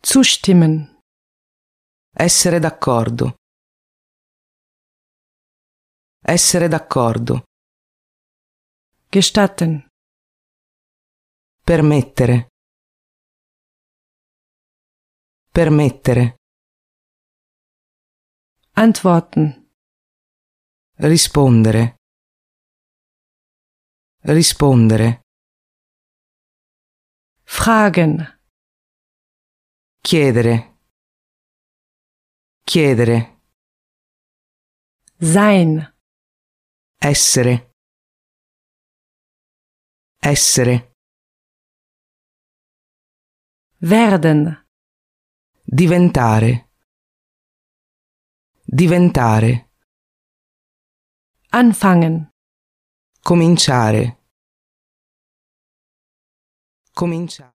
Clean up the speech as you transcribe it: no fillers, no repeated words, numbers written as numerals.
Zustimmen. Essere d'accordo. Essere d'accordo. Gestatten. Permettere. Permettere. Antworten. Rispondere. Rispondere. Fragen. Chiedere. Chiedere. Sein. Essere. Essere. Werden. Diventare. Diventare. Anfangen. Cominciare. Cominciare.